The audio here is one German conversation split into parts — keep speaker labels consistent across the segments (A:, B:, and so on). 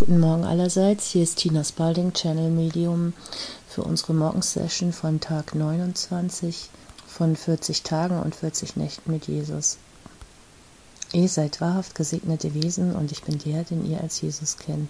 A: Guten Morgen allerseits, hier ist Tina Spalding, Channel Medium für unsere Morgensession von Tag 29 von 40 Tagen und 40 Nächten mit Jesus. Ihr seid wahrhaft gesegnete Wesen und ich bin der, den ihr als Jesus kennt.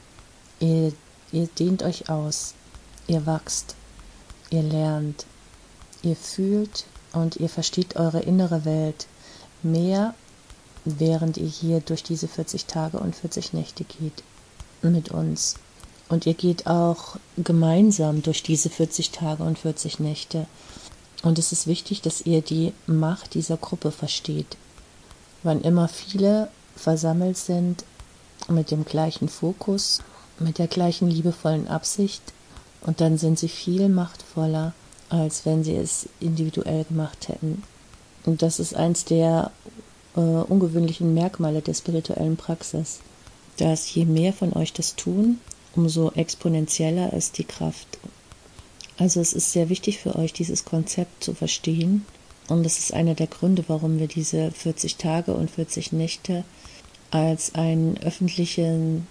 A: Ihr dehnt euch aus, ihr wachst, ihr lernt, ihr fühlt und ihr versteht eure innere Welt mehr, während ihr hier durch diese 40 Tage und 40 Nächte geht mit uns. Und ihr geht auch gemeinsam durch diese 40 Tage und 40 Nächte. Und es ist wichtig, dass ihr die Macht dieser Gruppe versteht. Wann immer viele versammelt sind mit dem gleichen Fokus, mit der gleichen liebevollen Absicht, und dann sind sie viel machtvoller, als wenn sie es individuell gemacht hätten. Und das ist eins der ungewöhnlichen Merkmale der spirituellen Praxis, dass je mehr von euch das tun, umso exponentieller ist die Kraft. Also es ist sehr wichtig für euch, dieses Konzept zu verstehen, und das ist einer der Gründe, warum wir diese 40 Tage und 40 Nächte als einen öffentlichen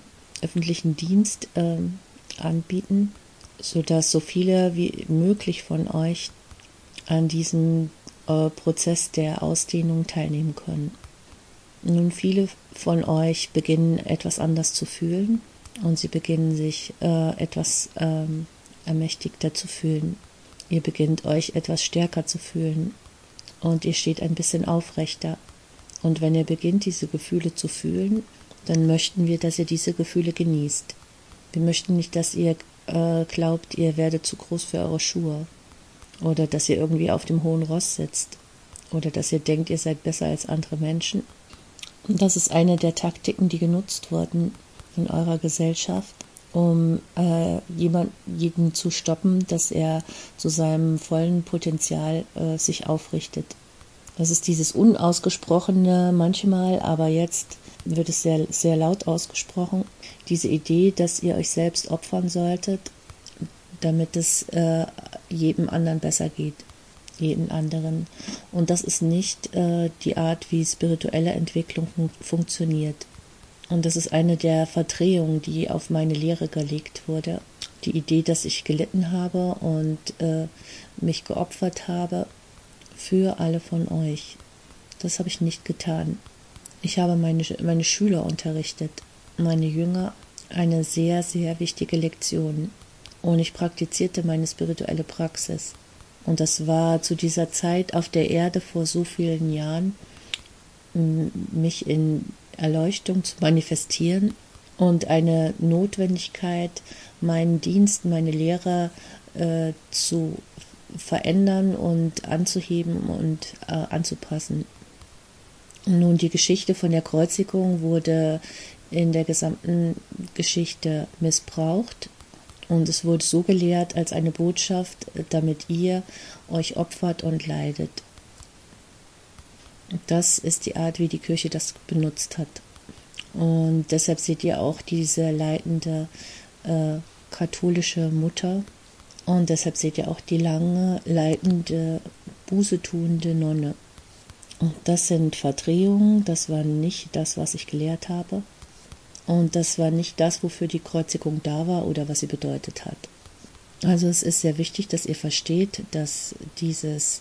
A: Dienst anbieten, sodass so viele wie möglich von euch an diesem Prozess der Ausdehnung teilnehmen können. Nun, viele von euch beginnen etwas anders zu fühlen und sie beginnen sich etwas ermächtigter zu fühlen. Ihr beginnt euch etwas stärker zu fühlen und ihr steht ein bisschen aufrechter. Und wenn ihr beginnt, diese Gefühle zu fühlen, dann möchten wir, dass ihr diese Gefühle genießt. Wir möchten nicht, dass ihr glaubt, ihr werdet zu groß für eure Schuhe oder dass ihr irgendwie auf dem hohen Ross sitzt oder dass ihr denkt, ihr seid besser als andere Menschen. Und das ist eine der Taktiken, die genutzt wurden in eurer Gesellschaft, um jeden zu stoppen, dass er zu seinem vollen Potenzial sich aufrichtet. Das ist dieses Unausgesprochene manchmal, aber jetzt wird es sehr, sehr laut ausgesprochen. Diese Idee, dass ihr euch selbst opfern solltet, damit es jedem anderen besser geht, jeden anderen. Und das ist nicht die Art, wie spirituelle Entwicklung funktioniert. Und das ist eine der Verdrehungen, die auf meine Lehre gelegt wurde. Die Idee, dass ich gelitten habe und mich geopfert habe für alle von euch. Das habe ich nicht getan. Ich habe meine Schüler unterrichtet, meine Jünger, eine sehr, sehr wichtige Lektion. Und ich praktizierte meine spirituelle Praxis. Und das war zu dieser Zeit auf der Erde vor so vielen Jahren, mich in Erleuchtung zu manifestieren und eine Notwendigkeit, meinen Dienst, meine Lehre zu verändern und anzuheben und anzupassen. Nun, die Geschichte von der Kreuzigung wurde in der gesamten Geschichte missbraucht. Und es wurde so gelehrt als eine Botschaft, damit ihr euch opfert und leidet. Das ist die Art, wie die Kirche das benutzt hat. Und deshalb seht ihr auch diese leitende katholische Mutter. Und deshalb seht ihr auch die lange leitende, bußetuende Nonne. Und das sind Verdrehungen, das war nicht das, was ich gelehrt habe. Und das war nicht das, wofür die Kreuzigung da war oder was sie bedeutet hat. Also es ist sehr wichtig, dass ihr versteht, dass dieses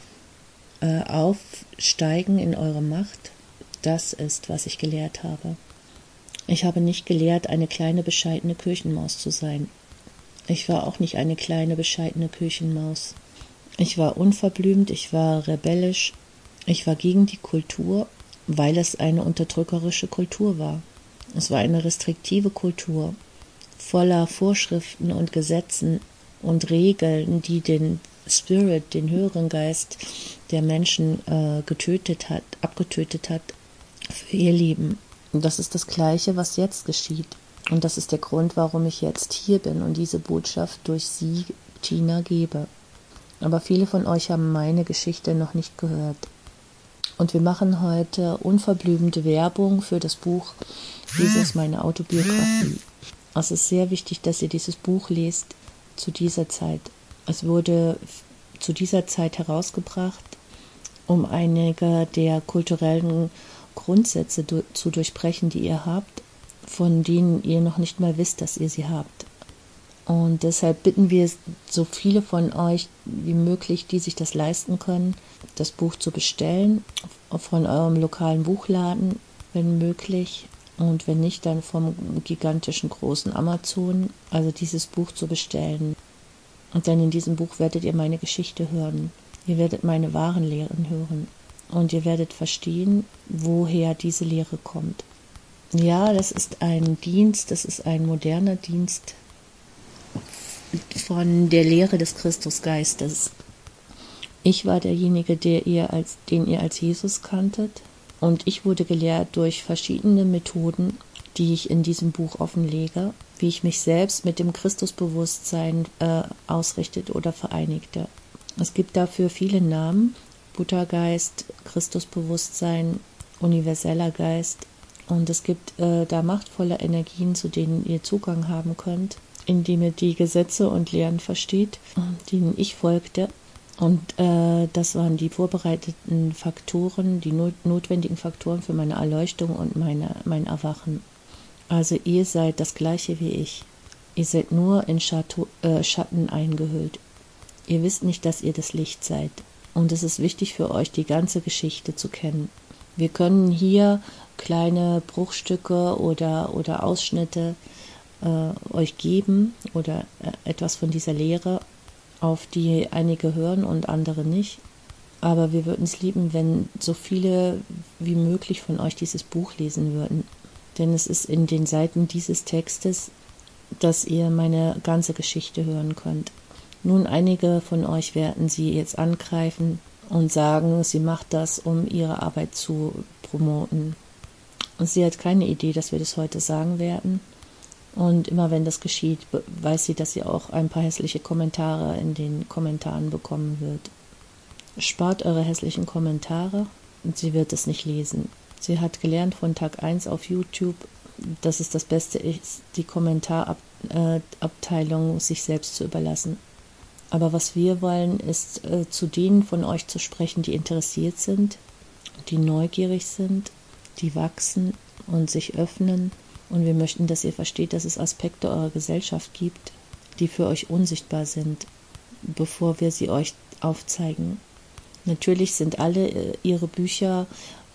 A: Aufsteigen in eure Macht, das ist, was ich gelehrt habe. Ich habe nicht gelehrt, eine kleine, bescheidene Kirchenmaus zu sein. Ich war auch nicht eine kleine, bescheidene Kirchenmaus. Ich war unverblümt, ich war rebellisch, ich war gegen die Kultur, weil es eine unterdrückerische Kultur war. Es war eine restriktive Kultur, voller Vorschriften und Gesetzen und Regeln, die den Spirit, den höheren Geist der Menschen abgetötet hat für ihr Leben. Und das ist das Gleiche, was jetzt geschieht. Und das ist der Grund, warum ich jetzt hier bin und diese Botschaft durch sie, Tina, gebe. Aber viele von euch haben meine Geschichte noch nicht gehört. Und wir machen heute unverblümte Werbung für das Buch Jesus, meine Autobiografie. Es ist sehr wichtig, dass ihr dieses Buch lest zu dieser Zeit. Es wurde zu dieser Zeit herausgebracht, um einige der kulturellen Grundsätze zu durchbrechen, die ihr habt, von denen ihr noch nicht mal wisst, dass ihr sie habt. Und deshalb bitten wir so viele von euch wie möglich, die sich das leisten können, das Buch zu bestellen, von eurem lokalen Buchladen, wenn möglich. Und wenn nicht, dann vom gigantischen großen Amazon, also dieses Buch zu bestellen. Und dann in diesem Buch werdet ihr meine Geschichte hören. Ihr werdet meine wahren Lehren hören. Und ihr werdet verstehen, woher diese Lehre kommt. Ja, das ist ein Dienst, das ist ein moderner Dienst von der Lehre des Christusgeistes. Ich war derjenige, den ihr als Jesus kanntet. Und ich wurde gelehrt durch verschiedene Methoden, die ich in diesem Buch offenlege, wie ich mich selbst mit dem Christusbewusstsein ausrichtete oder vereinigte. Es gibt dafür viele Namen: Buddha-Geist, Christusbewusstsein, universeller Geist. Und es gibt da machtvolle Energien, zu denen ihr Zugang haben könnt, indem ihr die Gesetze und Lehren versteht, denen ich folgte. Und das waren die vorbereiteten Faktoren, die notwendigen Faktoren für meine Erleuchtung und mein Erwachen. Also ihr seid das Gleiche wie ich. Ihr seid nur in Schatten eingehüllt. Ihr wisst nicht, dass ihr das Licht seid. Und es ist wichtig für euch, die ganze Geschichte zu kennen. Wir können hier kleine Bruchstücke oder Ausschnitte euch geben oder etwas von dieser Lehre, auf die einige hören und andere nicht. Aber wir würden es lieben, wenn so viele wie möglich von euch dieses Buch lesen würden. Denn es ist in den Seiten dieses Textes, dass ihr meine ganze Geschichte hören könnt. Nun, einige von euch werden sie jetzt angreifen und sagen, sie macht das, um ihre Arbeit zu promoten. Und sie hat keine Idee, dass wir das heute sagen werden. Und immer wenn das geschieht, weiß sie, dass sie auch ein paar hässliche Kommentare in den Kommentaren bekommen wird. Spart eure hässlichen Kommentare und sie wird es nicht lesen. Sie hat gelernt von Tag 1 auf YouTube, dass es das Beste ist, die Kommentarabteilung sich selbst zu überlassen. Aber was wir wollen, ist zu denen von euch zu sprechen, die interessiert sind, die neugierig sind, die wachsen und sich öffnen. Und wir möchten, dass ihr versteht, dass es Aspekte eurer Gesellschaft gibt, die für euch unsichtbar sind, bevor wir sie euch aufzeigen. Natürlich sind alle ihre Bücher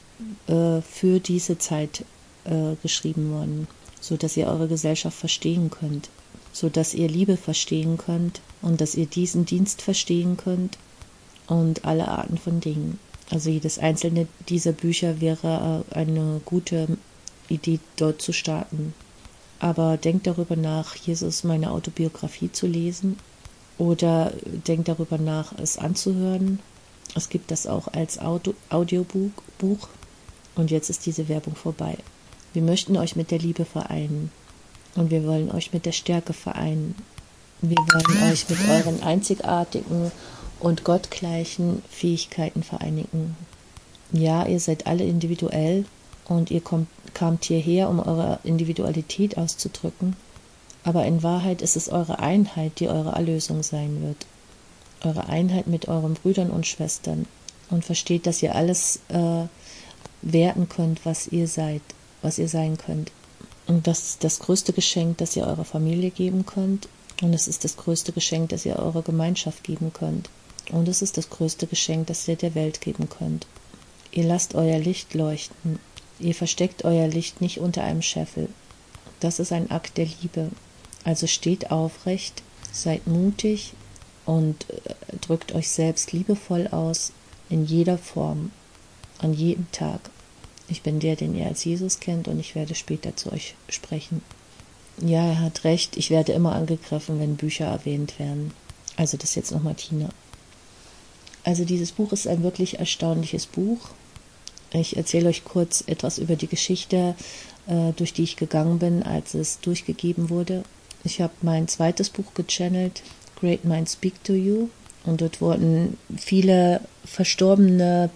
A: für diese Zeit geschrieben worden, sodass ihr eure Gesellschaft verstehen könnt, sodass ihr Liebe verstehen könnt und dass ihr diesen Dienst verstehen könnt und alle Arten von Dingen. Also jedes einzelne dieser Bücher wäre eine gute Idee, dort zu starten. Aber denkt darüber nach, Jesus meine Autobiografie zu lesen, oder denkt darüber nach, es anzuhören. Es gibt das auch als Audiobuch. Und jetzt ist diese Werbung vorbei. Wir möchten euch mit der Liebe vereinen. Und wir wollen euch mit der Stärke vereinen. Wir wollen euch mit euren einzigartigen und gottgleichen Fähigkeiten vereinigen. Ja, ihr seid alle individuell und ihr kamt hierher, um eure Individualität auszudrücken. Aber in Wahrheit ist es eure Einheit, die eure Erlösung sein wird. Eure Einheit mit euren Brüdern und Schwestern. Und versteht, dass ihr alles werden könnt, was ihr seid, was ihr sein könnt. Und das ist das größte Geschenk, das ihr eurer Familie geben könnt. Und es ist das größte Geschenk, das ihr eurer Gemeinschaft geben könnt. Und es ist das größte Geschenk, das ihr der Welt geben könnt. Ihr lasst euer Licht leuchten. Ihr versteckt euer Licht nicht unter einem Scheffel. Das ist ein Akt der Liebe. Also steht aufrecht, seid mutig und drückt euch selbst liebevoll aus, in jeder Form, an jedem Tag. Ich bin der, den ihr als Jesus kennt, und ich werde später zu euch sprechen. Ja, er hat recht, ich werde immer angegriffen, wenn Bücher erwähnt werden. Also das jetzt nochmal Tina. Also dieses Buch ist ein wirklich erstaunliches Buch. Ich erzähle euch kurz etwas über die Geschichte, durch die ich gegangen bin, als es durchgegeben wurde. Ich habe mein zweites Buch gechannelt, Great Minds Speak to You. Und dort wurden viele verstorbene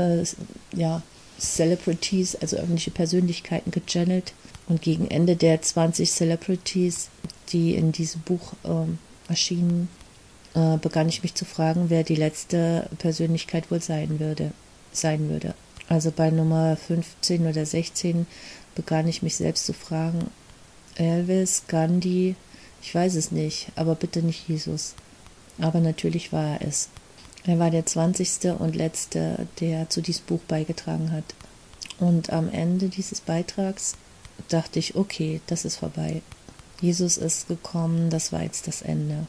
A: Celebrities, also öffentliche Persönlichkeiten, gechannelt. Und gegen Ende der 20 Celebrities, die in diesem Buch erschienen, begann ich mich zu fragen, wer die letzte Persönlichkeit wohl sein würde. Also bei Nummer 15 oder 16 begann ich mich selbst zu fragen, Elvis, Gandhi, ich weiß es nicht, aber bitte nicht Jesus. Aber natürlich war er es. Er war der 20. und letzte, der zu diesem Buch beigetragen hat. Und am Ende dieses Beitrags dachte ich, okay, das ist vorbei. Jesus ist gekommen, das war jetzt das Ende.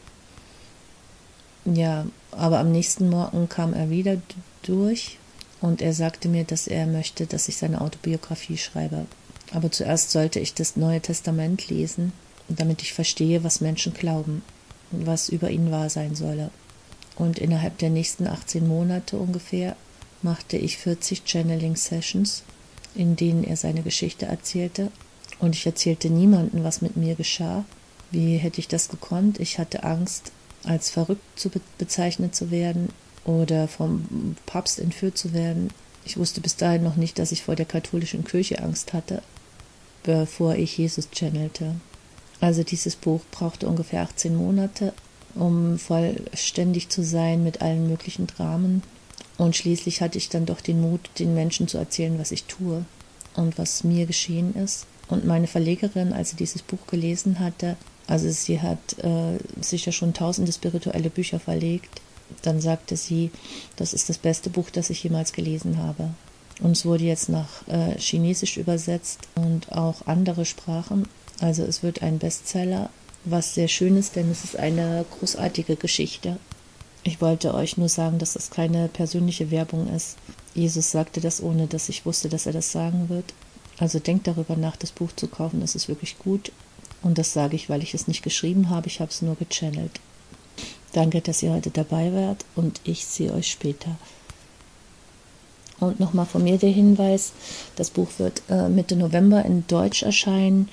A: Ja, aber am nächsten Morgen kam er wieder durch und er sagte mir, dass er möchte, dass ich seine Autobiografie schreibe. Aber zuerst sollte ich das Neue Testament lesen, damit ich verstehe, was Menschen glauben, was über ihn wahr sein solle. Und innerhalb der nächsten 18 Monate ungefähr machte ich 40 Channeling-Sessions, in denen er seine Geschichte erzählte. Und ich erzählte niemandem, was mit mir geschah. Wie hätte ich das gekonnt? Ich hatte Angst, als verrückt bezeichnet zu werden oder vom Papst entführt zu werden. Ich wusste bis dahin noch nicht, dass ich vor der katholischen Kirche Angst hatte, bevor ich Jesus channelte. Also dieses Buch brauchte ungefähr 18 Monate, um vollständig zu sein mit allen möglichen Dramen. Und schließlich hatte ich dann doch den Mut, den Menschen zu erzählen, was ich tue und was mir geschehen ist. Und meine Verlegerin, als sie dieses Buch gelesen hatte, also sie hat sicher schon tausende spirituelle Bücher verlegt, dann sagte sie, das ist das beste Buch, das ich jemals gelesen habe. Und es wurde jetzt nach Chinesisch übersetzt und auch andere Sprachen. Also es wird ein Bestseller, was sehr schön ist, denn es ist eine großartige Geschichte. Ich wollte euch nur sagen, dass es keine persönliche Werbung ist. Jesus sagte das, ohne dass ich wusste, dass er das sagen wird. Also denkt darüber nach, das Buch zu kaufen, es ist wirklich gut. Und das sage ich, weil ich es nicht geschrieben habe, ich habe es nur gechannelt. Danke, dass ihr heute dabei wart und ich sehe euch später. Und nochmal von mir der Hinweis, das Buch wird Mitte November in Deutsch erscheinen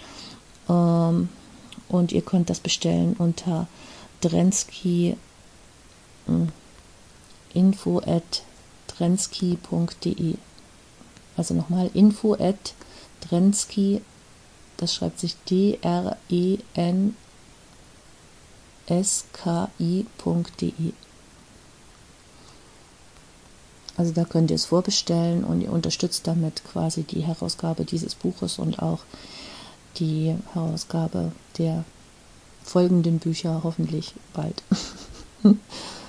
A: und ihr könnt das bestellen unter info@drensky.de. Also nochmal info@drensky, das schreibt sich DRENSKI.de. Also da könnt ihr es vorbestellen und ihr unterstützt damit quasi die Herausgabe dieses Buches und auch die Herausgabe der folgenden Bücher hoffentlich bald.